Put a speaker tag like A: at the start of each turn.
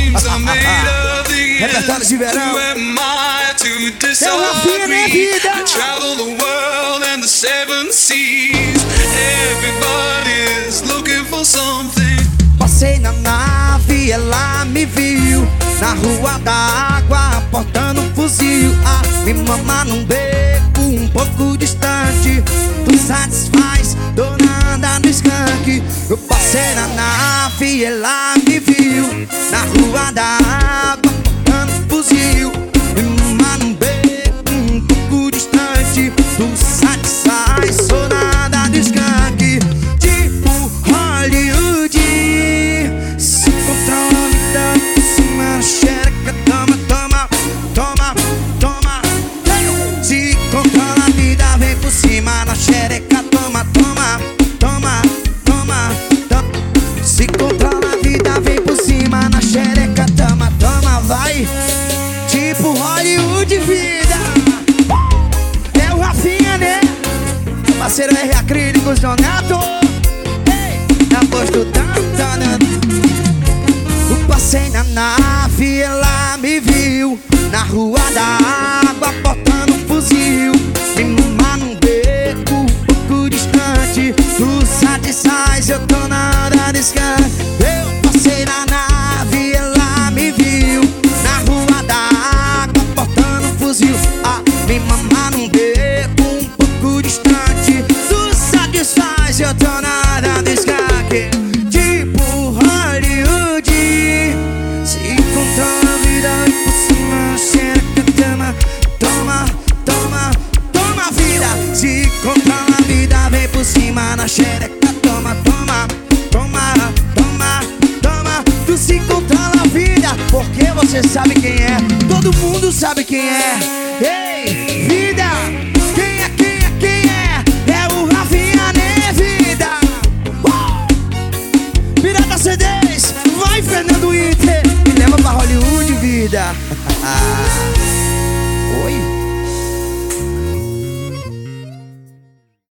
A: dreams are made of these.
B: Repertório de verão.
A: Who am I to
B: Rafinha, né,
A: disagree?
B: vida?
A: I travel the world and the seven seas. Everybody's looking for something.
B: Passei na nave, ela me viu na rua da água, portando um fuzil. Me mama num beco um pouco distante. Tu satisfaz, dona do skunk. Eu passei na nave, ela me viu na rua da água, portando um fuzil. Me mama num beco um pouco distante. Tu satisfaz, dona do skunk. Tipo Hollywood, se controla, me dá por cima na xereca. Toma, toma, toma, toma. Se controla a vida, vem por cima na xereca. Toma, toma, toma, toma, toma. Se controla a vida, vem por cima na xereca. Toma, toma, vai. Tipo Hollywood, vida. É o Rafinha, né? Parceiro R Acrílicos, Donato. Aposto tanto. Eu passei na nave, ela me viu na rua da água, portando um fuzil. Me mama num beco um pouco distante. Tu satisfaz, eu tô na hora de escante. Eu passei na nave, ela me viu na rua da água, portando um fuzil. Me mama num beco um pouco distante. Tu satisfaz, eu tô na hora de escante. Tipo Hollywood, se controla a vida por cima, xereca. Toma, toma, toma, toma vida. Se controla a vida, vem por cima na xereca. Toma, toma, toma, toma, toma. Tu se controla a vida, porque você sabe quem é. Todo mundo sabe quem é. Ei, vida.